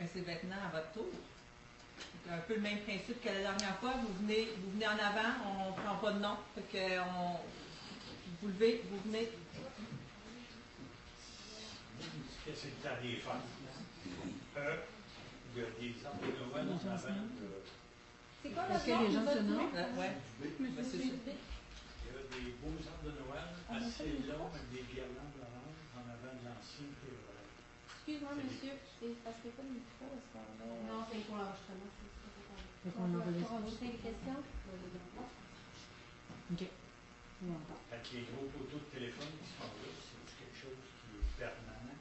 Mais c'est maintenant à votre tour. C'est un peu le même principe que la dernière fois. Vous venez en avant, on ne prend pas de nom. Fait que vous levez, vous venez. Qu'est-ce que tu as des fans? Il y a des arbres de Noël en avant. C'est quoi la les gens se nomment? Oui. Monsieur Dubé. Il y a des beaux arbres de Noël assez longs avec des guirlandes oranges en avant de l'ancien. Excuse-moi, monsieur, c'est parce que pas le micro, est-ce qu'on va... Non, c'est pour l'enregistrement. Pour enregistrer les questions? OK. Avec les gros poteaux de téléphone qui sont là, c'est quelque chose qui est permanent.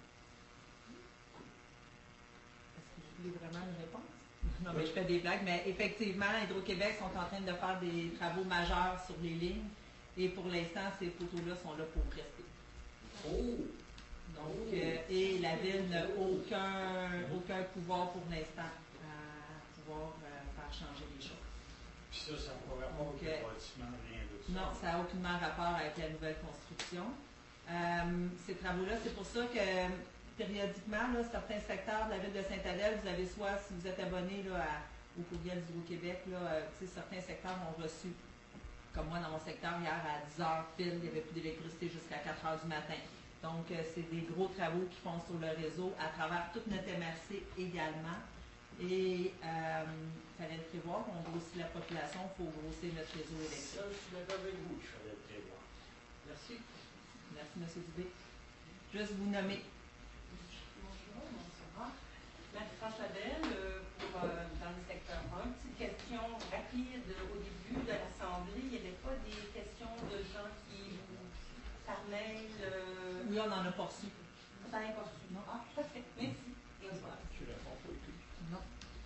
Est-ce que vous voulez vraiment une réponse? Non, mais je fais des blagues, mais effectivement, Hydro-Québec sont en train de faire des travaux majeurs sur les lignes et pour l'instant, ces poteaux-là sont là pour rester. Oh! Donc, et la ville n'a aucun pouvoir pour l'instant à pouvoir faire changer les choses. Puis ça n'a pas rapport avec le bâtiment, rien de ça. Non, ça n'a aucunement rapport avec la nouvelle construction. Ces travaux-là, c'est pour ça que périodiquement, là, certains secteurs de la ville de Sainte-Adèle, vous avez soit, si vous êtes abonné là, au courriel d'Hydro-Québec, certains secteurs ont reçu, comme moi dans mon secteur, hier à 10 h pile, il n'y avait plus d'électricité jusqu'à 4 h du matin. Donc, c'est des gros travaux qui font sur le réseau à travers toute notre MRC également. Et il fallait le prévoir, on grossit la population, il faut grossir notre réseau électrique. Ça, je suis d'accord avec vous, il fallait le prévoir. Merci. Merci, M. Dubé. Juste vous nommer. Bonjour, bonsoir. Marie-France Labelle, dans le secteur 1. Petite question rapide. Au début de l'Assemblée, il n'y avait pas des questions de gens qui vous par mail. Oui, on n'en a pas reçu. Ça n'est pas reçu. Non. Ah, parfait. Merci. Bonsoir. Tu réponds pas tout. Non.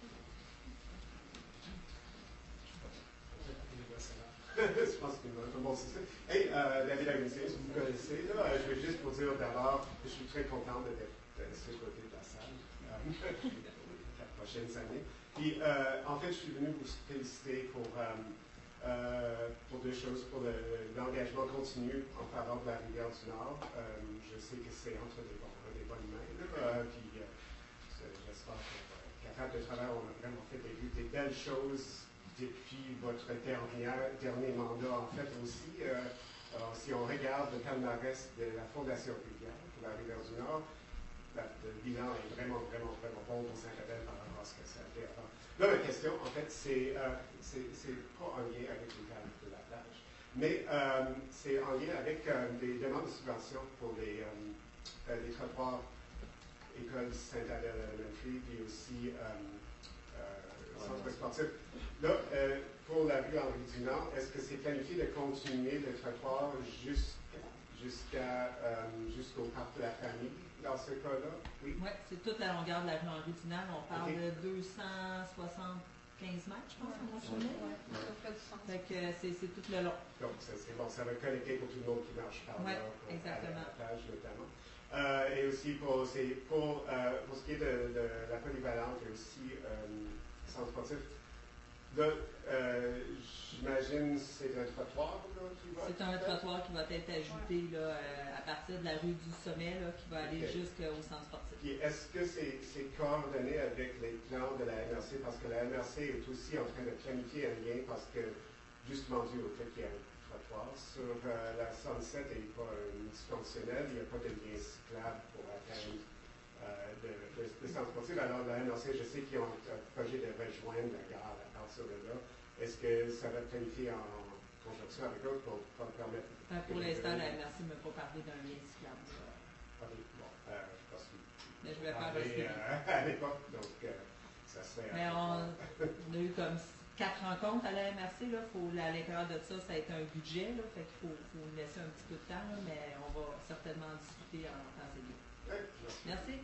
Je pense que c'est un bon système. Hey, David Agoncin, si vous me connaissez, là, je veux juste vous dire d'abord que je suis très content d'être de ce côté de la salle la prochaine année. Puis, en fait, je suis venu vous féliciter pour deux choses. Pour l'engagement continu en faveur de la rivière du Nord. Je sais que c'est entre des bonnes mains. Puis, j'espère que capable de travail, on a vraiment fait des belles choses depuis votre dernier mandat, en fait, aussi. Si on regarde le palmarès de la Fondation Rivière pour la rivière du Nord, le bilan est vraiment, vraiment, vraiment bon pour Sainte-Adèle par rapport à ce que ça a fait avant. Là, ma question, en fait, c'est pas en lien avec les tarifs de la plage, mais c'est en lien avec des demandes de subventions pour les trottoirs école Sainte-Adèle Elementary, puis aussi centre sportif. Là, pour la rue Henri Dunant, est-ce que c'est planifié de continuer le trottoir jusqu'au parc de la famille dans ce cas-là? Oui, c'est toute la longueur de la rue Henri Dunant. On parle de 275 mètres, je pense, à mon chemin. Fait que c'est tout le long. Donc, c'est bon, ça va connecter pour tout le monde qui marche par là, pour exactement. la plage notamment. Et aussi pour ce qui est de la polyvalente et aussi centre sportif, là, j'imagine c'est un trottoir là, qui va c'est un trottoir qui va être ajouté là, à partir de la rue du Sommet là, qui va aller jusqu'au centre sportif. Et est-ce que c'est coordonné avec les plans de la MRC? Parce que la MRC est aussi en train de planifier un lien parce que, justement dû au fait qu'il y a un trottoir sur la Sunset et pas multifonctionnel, il n'y a pas de lien cyclable pour atteindre le centre sportif. Alors la MRC, je sais qu'ils ont un projet de rejoindre la gare à partir de là. Est-ce que ça va être planifié en conjonction avec eux pour permettre... Pour l'instant, la MRC ne m'a pas parlé d'un lien cyclable. OK, bon, je pense que... Mais je vais faire le à l'époque, donc ça serait... Mais on a eu comme 4 rencontres à la MRC. Là. À l'intérieur de ça, ça a été un budget. Là, fait qu'il faut laisser un petit peu de temps, là, mais on va certainement en discuter en temps et lieu. Oui, merci.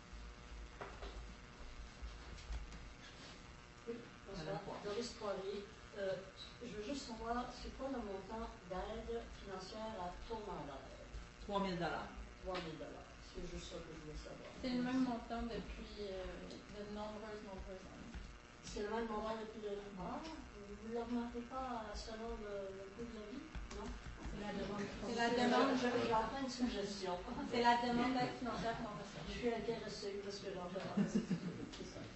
Bonsoir, Doris Poirier. Je veux juste savoir, c'est quoi le montant d'aide financière à Tourmandeur? 3 000 $. 3 000 $. C'est juste ça que je voulais savoir. C'est le même montant depuis de nombreuses années. C'est le même montant depuis de nombreuses années? Vous ne l'augmentez pas selon le coût de la vie? Non? C'est la demande. C'est la demande. J'entends une suggestion. C'est la demande d'aide financière qu'on reçoit. Je suis intéressée parce que j'en fais pas. C'est ça.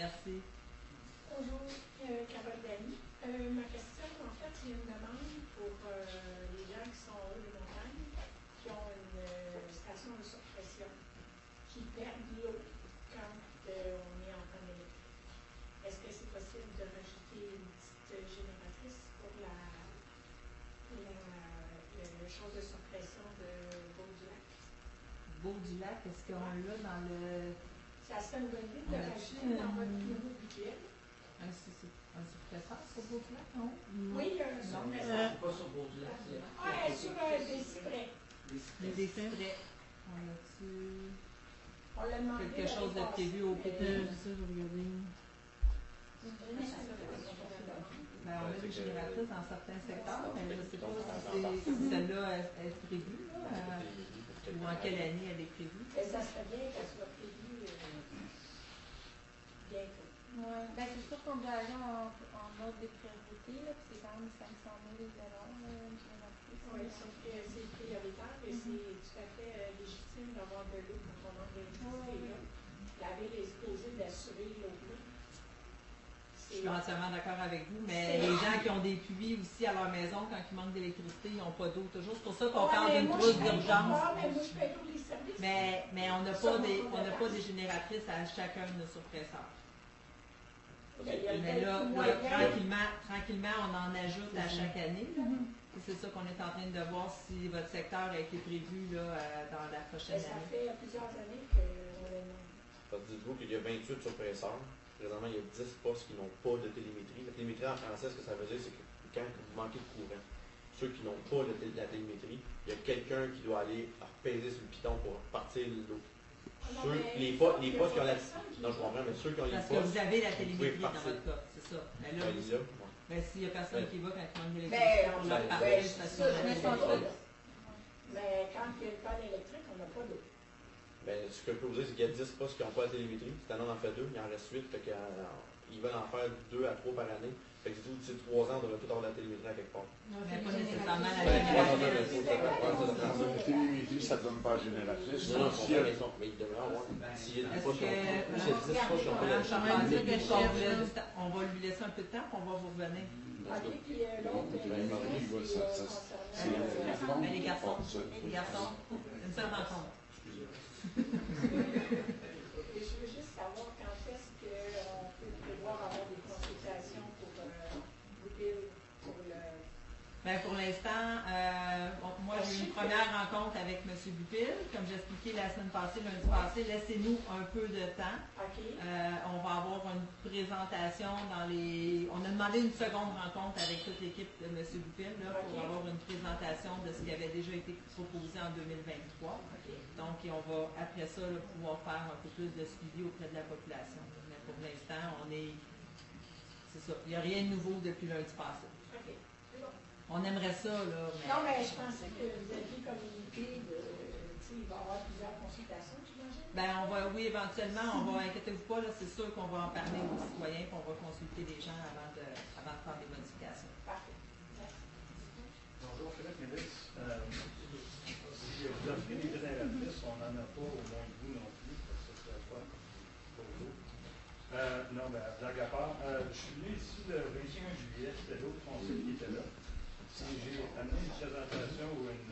Merci. Bonjour, Carole Dany. Ma question, en fait, c'est une demande pour les gens qui sont en haut des montagnes, qui ont une station de surpression, qui perdent l'eau quand on est en panne électrique. Est-ce que c'est possible de rajouter une petite génératrice pour le chose de surpression de Beau-du-Lac? Beau-du-Lac, est-ce qu'on l'a dans le... Ça serait une bonne idée de rajouter dans votre nouveau budget. Un surpresseur sur Beau-du-Lac, non? Oui, il y a un surpresseur. C'est pas sur Beau-du-Lac, c'est Ah, sur des sprays. Des frais. On a-tu On l'a demandé. quelque chose de prévu au PT? Ça, je vais regarder. Ben, on a des génératrices dans certains secteurs, mais je ne sais pas si celle-là est prévue, là, ou en quelle année elle est prévue. Mais ça serait bien qu'elle soit prévue bientôt. Ouais. Ben, c'est sûr qu'on doit aller en ordre de priorité, là, puis c'est quand même 500 000 Oui, sauf que c'est prioritaire et c'est tout à fait légitime d'avoir de l'eau pour qu'on manque d'électricité. La ville est supposée d'assurer l'eau bleue. Je suis entièrement d'accord avec vous, mais les gens qui ont des puits aussi à leur maison, quand il manque d'électricité, ils n'ont pas d'eau toujours. C'est pour ça qu'on parle d'une trousse d'urgence. Mais moi, je paye tous les services. Mais on n'a pas des génératrices à chacun de nos surpresseurs. Mais là, tranquillement, on en ajoute à chaque année. C'est ça qu'on est en train de voir si votre secteur a été prévu là, dans la prochaine Ça année. fait plusieurs années qu'on le demande. Dites-vous qu'il y a 28 surpresseurs. Présentement, il y a 10 postes qui n'ont pas de télémétrie. La télémétrie en français, ce que ça veut dire, c'est que quand vous manquez de courant, ceux qui n'ont pas de la télémétrie, il y a quelqu'un qui doit aller repaiser sur le piton pour partir l'eau. Les postes qui ont la... Non, je comprends, mais ceux qui ont les postes... Parce que vous avez la télémétrie dans votre cas, c'est ça. Mais là, mais s'il n'y a personne qui va quand il manque d'électricité, on leur partage stationnement. Mais quand il y a une panne électrique, on n'a pas d'eau. Ben, ce que je peux vous dire, c'est qu'il y a 10 postes qui n'ont pas la télémétrie. Cette année, on en fait 2, il en reste 8. Fait ils veulent en faire 2 à 3 par année. Fait que d'ici 3 ans, on devrait tout avoir la télémétrie à quelque part. Mais pas nécessairement la télémétrie. La télémétrie, ça ne donne pas génératrice. Non, mais il devrait avoir. S'il y a 10 postes qui n'ont pas la télémétrie. On va lui laisser un peu de temps, on va vous revenir. OK, puis l'autre, les garçons, une seule rencontre. Et je veux juste savoir quand est-ce qu'on peut prévoir avoir des consultations pour Goupil, pour le... Ben, pour l'instant, moi j'ai eu une première rencontre avec M. Goupil. Comme j'expliquais la semaine passée, lundi passé, laissez-nous un peu de temps. Okay. On va avoir une présentation dans les... On a demandé une seconde rencontre avec toute l'équipe de M. Goupil là, pour avoir une présentation de ce qui avait déjà été proposé en 2023. Donc, on va, après ça, là, pouvoir faire un peu plus de suivi auprès de la population. Mais pour l'instant, c'est ça. Il n'y a rien de nouveau depuis lundi passé. OK. C'est bon. On aimerait ça, là. Mais... Non, mais je pensais que vous aviez communiqué il va y avoir plusieurs consultations, j'imagine. Ben, oui, éventuellement, inquiétez-vous pas, là, c'est sûr qu'on va en parler aux citoyens, puis on va consulter les gens avant de faire des modifications. Parfait. Merci. Bonjour, Philippe Mélis. Si vous offrez des génératrices, on n'en a pas au moins de vous non plus, parce que ce serait pas pour vous. Non, ben, blague à part, je suis venu ici le 21 juillet, c'était l'autre conseil qui était là. J'ai amené une présentation ou une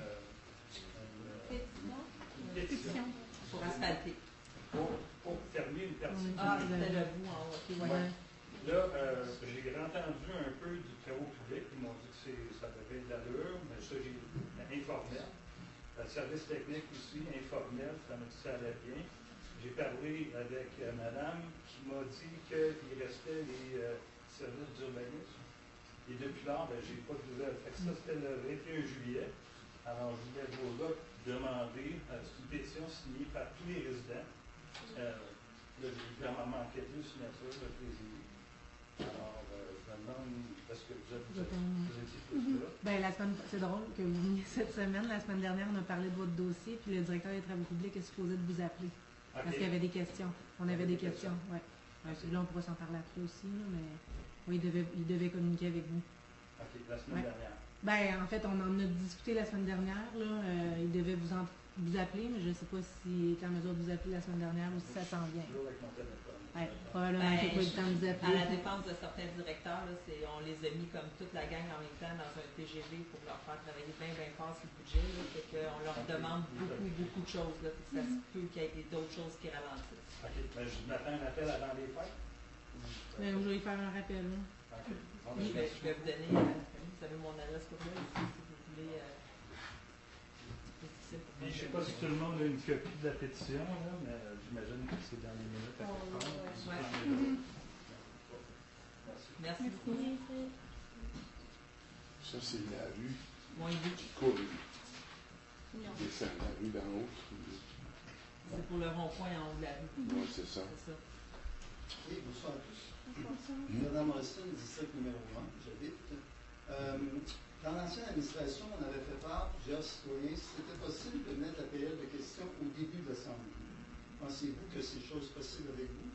pétition pour asphalter. Pour terminer une partie. C'était le bout en haut. Ouais. Là, j'ai entendu un peu du travaux public. Ils m'ont dit que ça devait être d'allure, mais ça, j'ai informel. Le service technique aussi, informel, ça m'a dit que ça allait bien. J'ai parlé avec madame qui m'a dit qu'il restait les services d'urbanisme. Et depuis là, j'ai pas de nouvelles. Fait que ça, c'était le 21 juillet. Alors, je voulais vous là demander, c'est une pétition signée par tous les résidents. Là, j'ai vraiment manqué 2 signatures de président. Alors, je me demande, est-ce que vous étiez tous là? Ben, c'est drôle que vous veniez cette semaine. La semaine dernière, on a parlé de votre dossier, puis le directeur des travaux publics est supposé de vous appeler. Parce qu'il y avait des questions. On avait des questions, oui. Là, on pourra s'en parler après aussi, là, mais oui, il devait communiquer avec vous. OK, la semaine dernière. Ben, en fait, on en a discuté la semaine dernière. Là, il devait vous appeler, mais je ne sais pas s'il est en mesure de vous appeler la semaine dernière ou si ça s'en vient. Toujours avec mon téléphone. Ouais, probablement qu'il n'y a pas eu le temps de vous À appeler. la défense de certains directeurs, là, on les a mis comme toute la gang en même temps dans un TGV pour leur faire travailler bien fort sur le budget. Là, fait qu'on leur demande beaucoup de choses. Là, puis ça se peut qu'il y ait d'autres choses qui ralentissent. OK. Ben, je m'attends un appel avant les fêtes. Je vais lui faire un rappel. Là. OK. Bon, ben, Je vais vous donner, vous avez mon adresse courriel aussi si vous voulez. Je ne sais pas si tout le monde a une copie de la pétition, là, mais j'imagine que c'est dans les minutes à quelque part. Ouais. Merci beaucoup. Ça, c'est la rue Mon idée. qui court, qui descend la rue d'en haut. C'est pour le rond-point en haut de la rue. Oui, c'est ça. C'est ça. Oui, bonsoir à tous. Madame Morrison, district numéro 1, j'habite. Dans l'ancienne administration, on avait fait part, plusieurs citoyens, si c'était possible de mettre la période de questions au début de l'Assemblée. Pensez-vous que c'est chose possible avec vous?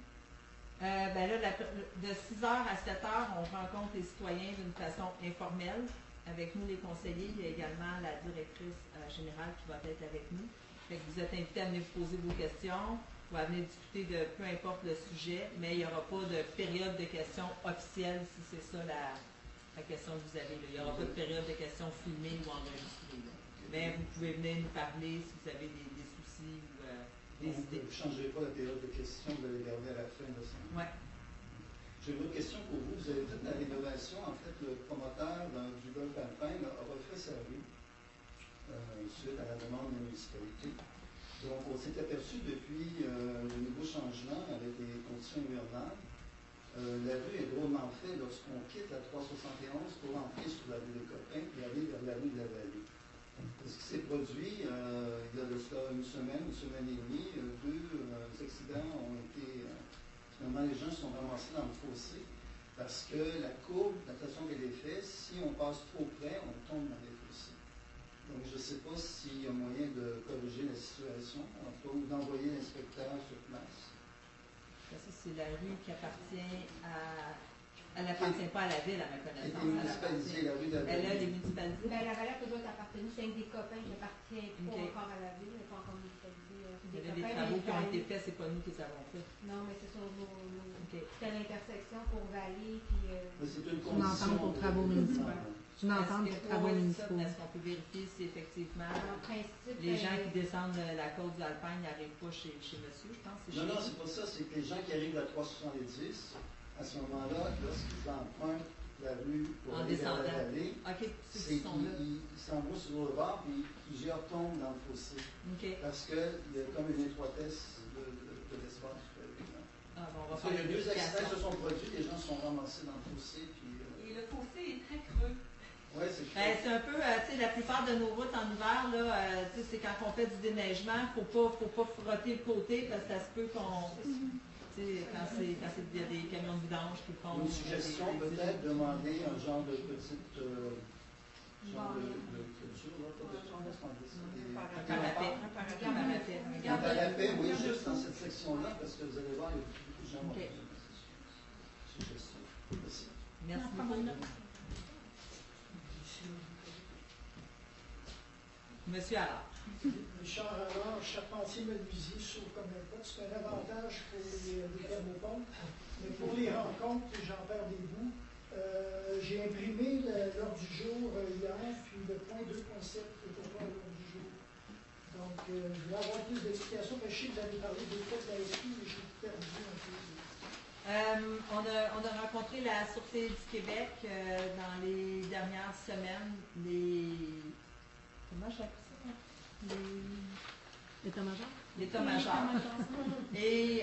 Ben là, de 6h à 7h, on rencontre les citoyens d'une façon informelle. Avec nous, les conseillers, il y a également la directrice générale qui va être avec nous. Fait que vous êtes invités à venir vous poser vos questions. Vous allez venir discuter de peu importe le sujet, mais il n'y aura pas de période de questions officielle si c'est ça la question que vous avez. Là. Il n'y aura pas de période de questions filmée ou enregistrée. Là. Mais vous pouvez venir nous parler si vous avez des soucis ou des idées. Vous ne changerez pas la période de questions, vous allez garder à la fin de l'Assemblée. Oui. J'ai une autre question pour vous. Vous avez fait la rénovation. En fait, le promoteur du golf alpin a refait sa rue suite à la demande de la municipalité. Donc, on s'est aperçu depuis le nouveau changement avec les conditions hivernales. La rue est drôlement faite lorsqu'on quitte la 371 pour entrer sur la rue des Copains et aller vers la rue de la Vallée. Ce qui s'est produit, il y a de cela une semaine et demie, deux accidents ont été... finalement, les gens se sont ramassés dans le fossé parce que la courbe, la façon qu'elle est faite, si on passe trop près, on tombe dans les fossés. Donc, je ne sais pas s'il y a moyen de corriger la situation, en tout cas, ou d'envoyer l'inspecteur sur place. Ça, c'est la rue qui appartient à... Elle n'appartient pas à la ville, à ma connaissance. Elle est municipalisée, la rue de la Vallée. Elle est municipalisée. Ben, la Valette peut être appartenue, c'est un des copains qui appartient pas Ok. encore à la ville, elle n'est pas encore municipalisée. Il y a des travaux qui ont été faits, c'est pas nous qui les avons faits. Non, mais c'est sur Ok. c'est à l'intersection pour Vallée, puis... Mais c'est une Une entente pour travaux municipaux. Une entente pour travaux municipaux. Est-ce qu'on peut vérifier si effectivement En principe, les gens qui descendent la côte du Alpine n'arrivent pas chez monsieur, je pense? Non, non, c'est pas ça. C'est que les gens qui arrivent à 370, à ce moment-là, lorsqu'ils empruntent la rue pour En aller vers la descendant. vallée, OK, c'est ceux qui sont là. qu'ils s'en vont sur le bord, puis plusieurs tombent dans le fossé. OK. Parce qu'il y a comme une étroitesse de l'espace. Ah, bon, on va Parce faire qu'il y a une deux accidents qui vérification. se sont produits, les gens se sont ramassés dans le fossé. Puis, Et le fossé est très creux. ouais, c'est Ben, c'est un peu, tu sais, la plupart de nos routes en hiver, là, tu sais, c'est quand on fait du déneigement, faut pas frotter le côté parce que ça se peut qu'on, tu sais, quand il y a des camions de vidange qui font... une suggestion, peut-être demander un genre de petite genre de culture, là, pas de genre, laisse-moi dire ça, des- Un parapet. Un parapet. Un parapet, oui, juste dans cette section-là, parce que vous allez voir, il y a beaucoup de gens qui Ok. ont besoin de ça. Suggestion. Merci. Merci beaucoup. Monsieur Allard. Richard Allard, charpentier menuisier sur Commerpot. C'est un avantage pour les thermopompes. Mais pour les rencontres, j'en perds des bouts. J'ai imprimé l'ordre du jour hier, puis le point 2.7 était pas à l'ordre du jour. Donc, je voulais avoir plus d'explications. Je sais que vous avez parlé des faits de la SQ, mais j'ai perdu un peu. On a rencontré la Sûreté du Québec dans les dernières semaines. Comment j'appelle ça? L'état-major? L'état-major. Et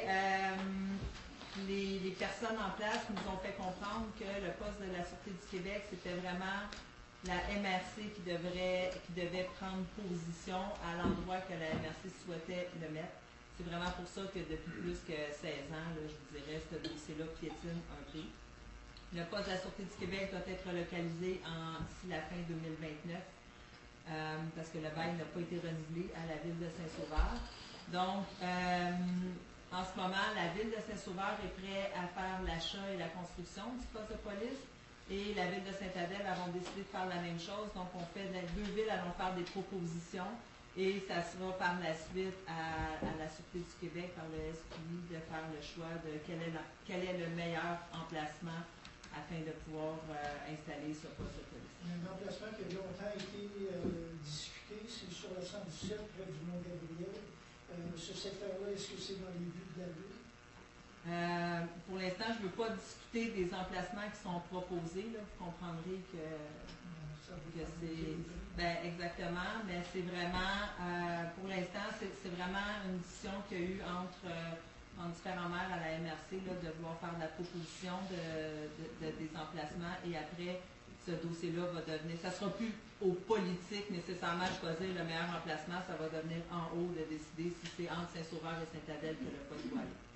les personnes en place nous ont fait comprendre que le poste de la Sûreté du Québec, c'était vraiment la MRC qui devait prendre position à l'endroit que la MRC souhaitait le mettre. C'est vraiment pour ça que depuis plus que 16 ans, là, je vous dirais, ce dossier-là piétine un peu. Le poste de la Sûreté du Québec doit être relocalisé d'ici la fin 2029 parce que le bail n'a pas été renouvelé à la ville de Saint-Sauveur. Donc, en ce moment, la ville de Saint-Sauveur est prête à faire l'achat et la construction du poste de police et la ville de Saint-Adèle avons décidé de faire la même chose. Donc, les deux villes allons faire des propositions Et ça sera par la suite à la Sûreté du Québec, par le SQI, de faire le choix de quel est le meilleur emplacement afin de pouvoir installer ce poste de police. Un emplacement qui a longtemps été discuté, c'est sur le 117, près du Mont-Gabriel. Ce secteur-là, est-ce que c'est dans les buts de la ville? Pour l'instant, je ne veux pas discuter des emplacements qui sont proposés. Là. Vous comprendrez que c'est... Ben, exactement, mais c'est vraiment, pour l'instant, c'est vraiment une discussion qu'il y a eu entre différents maires à la MRC là, de vouloir faire de la proposition des emplacements et après, ce dossier-là va devenir, ça ne sera plus aux politiques nécessairement de choisir le meilleur emplacement, ça va devenir en haut de décider si c'est entre Saint-Sauveur et Saint-Adèle que le poste doit aller.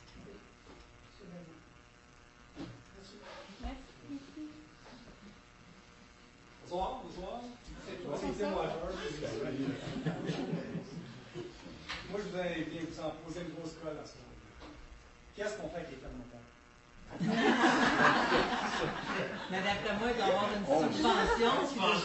Bonsoir, bonsoir. Moi, je voudrais bien vous en poser une grosse colle à ce moment. Qu'est-ce qu'on fait avec les thermopompes? Mais d'après moi, il doit y avoir une subvention. Ça donne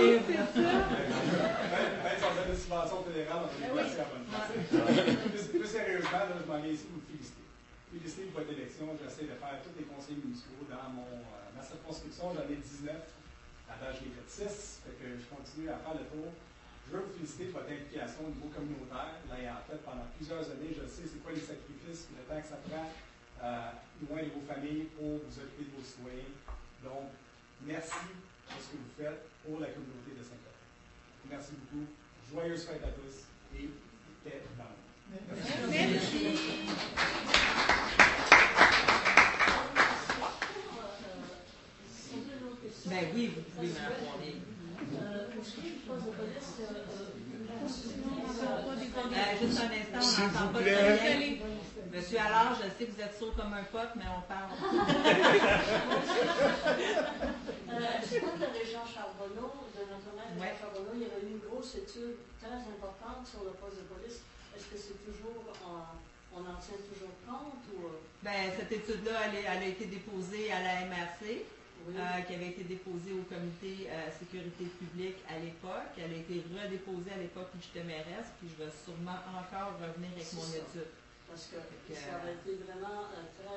une subvention fédérale, on va y passer à la bonne place. Plus sérieusement, là, je m'en viens ici pour vous féliciter. Féliciter pour votre élection. J'essaie de faire tous les conseils municipaux dans ma circonscription. J'en ai 19. À date, je l'ai fait 6. Fait que je continue à faire le tour. Je veux vous féliciter pour votre implication au niveau communautaire. L'ayant fait pendant plusieurs années, je sais c'est quoi les sacrifices, le temps que ça prend, loin de vos familles, pour vous occuper de vos citoyens. Donc, merci pour ce que vous faites pour la communauté de Saint-Catherine. Merci beaucoup. Joyeuses fêtes à tous et paix dans le monde. Merci. Ben oui, vous pouvez me répondre. Juste un instant, on n'entend pas très bien. Monsieur Allard, je sais que vous êtes sourd comme un coq, mais on parle. Dans la région Charbonneau, de notre maire de Charbonneau, il y avait une grosse étude très importante sur le poste de police. Est-ce que c'est toujours, on en tient toujours compte ou... Ben, cette étude-là, elle a été déposée à la MRC. Oui. Qui avait été déposée au comité sécurité publique à l'époque. Elle a été redéposée à l'époque où j'étais mairesse, puis je vais sûrement encore revenir avec mon étude. Parce que ça avait été vraiment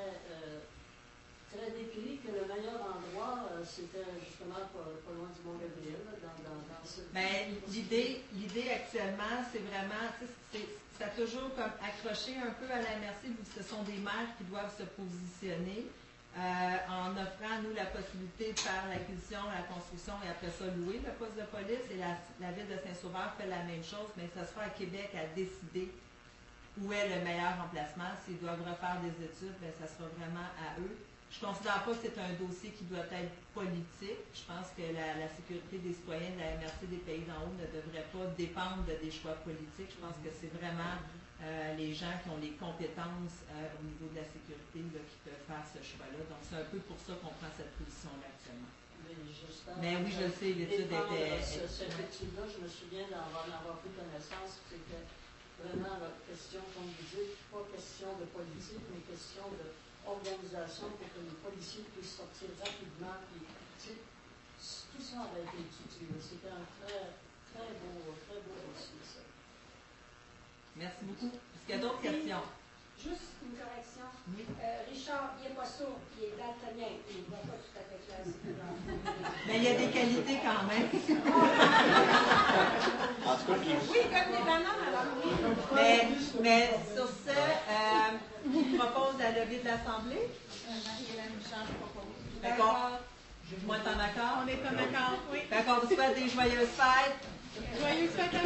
très décrit que le meilleur endroit, c'était justement pas loin du Mont-Gabriel, dans ce... Ben, l'idée actuellement, c'est vraiment, ça a toujours comme accroché un peu à la MRC, vu que ce sont des maires qui doivent se positionner. En offrant, nous, la possibilité de faire l'acquisition, la construction et après ça, louer le poste de police. Et la ville de Saint-Sauveur fait la même chose, mais ça sera à Québec à décider où est le meilleur emplacement. S'ils doivent refaire des études, bien, ça sera vraiment à eux. Je ne considère pas que c'est un dossier qui doit être politique. Je pense que la sécurité des citoyens de la MRC des Pays d'en haut ne devrait pas dépendre des choix politiques. Je pense que c'est vraiment les gens qui ont les compétences au niveau de la sécurité là, qui peuvent faire ce choix-là. Donc, c'est un peu pour ça qu'on prend cette position-là actuellement. Mais oui, je sais, l'étude était... Cette étude-là, je me souviens d'en avoir pris connaissance. C'était vraiment la question, comme vous dites, pas question de politique, mais question d'organisation pour que les policiers puissent sortir rapidement. Puis, tout ça avait été étudié. C'était un très beau dossier, ça. Merci beaucoup. Est-ce qu'il y a d'autres questions? Juste une correction. Oui. Richard, il n'est pas sourd, il est daltonien. Il ne voit pas tout à fait clair. Mais il y a des qualités quand même. En tout cas, oui, comme des bananes, alors oui. Mais sur ce, je propose la levée de l'Assemblée. Marie-Hélène Bouchard, je propose. D'accord. Moi, t'en accord? On est en accord, oui. D'accord, vous souhaite des joyeuses fêtes. Joyeuses fêtes à